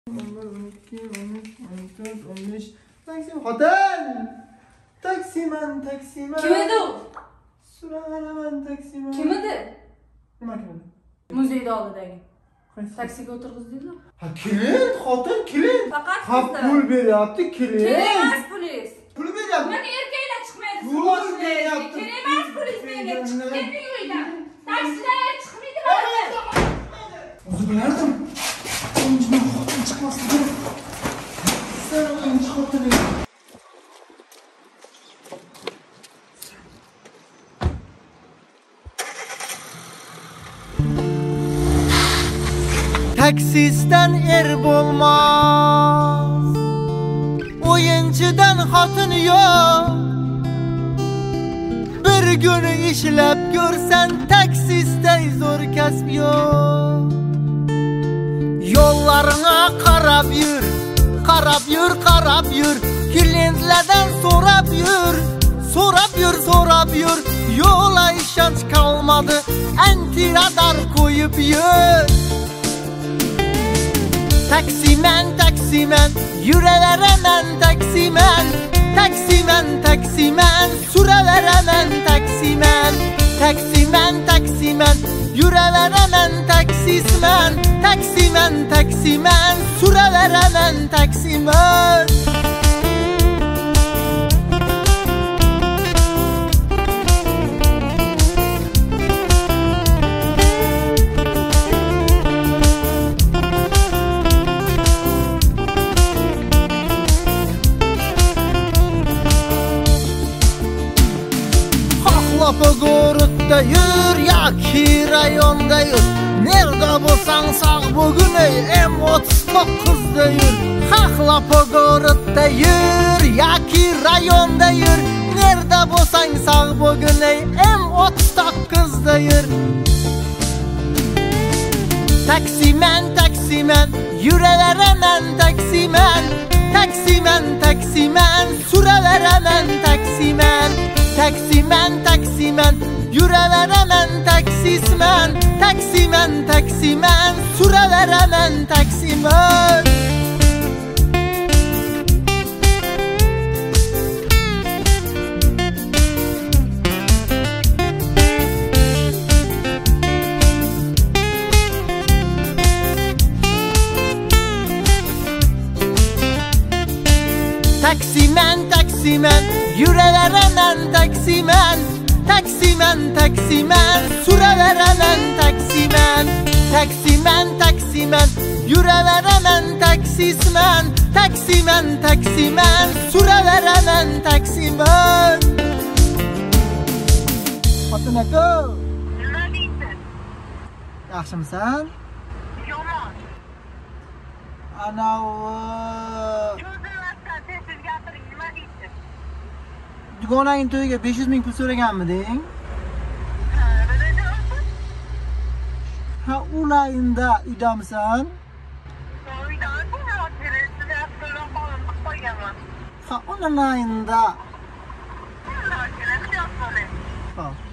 12, 13, 14, 15. Xotin! Taksiman. Kim edi u? So'rayman taksiman. Kim edi? Nima kim edi? Muzeyda oldidagi. Qaysi? Taksiga o'tirg'izdinglar. Ha, kelin, xotin, kelin. Faqat Ha, pul beryapti, kelin. Kerak polis. Pul beryapti. Mana erkaklar chiqmaydi. Pul beryapti. Kerak polis menga chiqib keting uydan. Taksilar chiqmaydilar. O'zi bilardim. O'zimdan xotin chiqmasdi. Sen o'zing xotin. Taksisdan bo'lmas, o'yinchidan xotin yo'q. Bir kun ishlab ko'rsan, taksisday zo'r kasb yo'q. Yo'llaringga qarab yur, klientlardan so'rab yur. Yo'la ishonch qolmadi, antiradar qo'yib yur. Taksiman, yuraveraman taksiman, suraveraman taksiman, yuraveraman taksisman, suraveraman taksiman. Pogorutda yur yoki rayonda yur, nerda bo'lsang sog' bugun M39da yur. Haqla pogorutda yur yoki rayonda yur, nerda bo'lsang sog' bugun M39da yur. Taksiman, yuraveraman taksiman, suraveraman taksiman, yuraveraman taksisman, suraveraman taksiman. Taksiman, yuraveraman taksiman, suraveraman taksiman, yuraveraman taksisman, suraveraman taksiman. Xotin aka, nima deysan? yaxshimisan? Yomon. Dugonangning to'yiga 500 ming pul so'raganmiding? Ha, ulayinda uydamisan? Ha, onanayinda. Ha,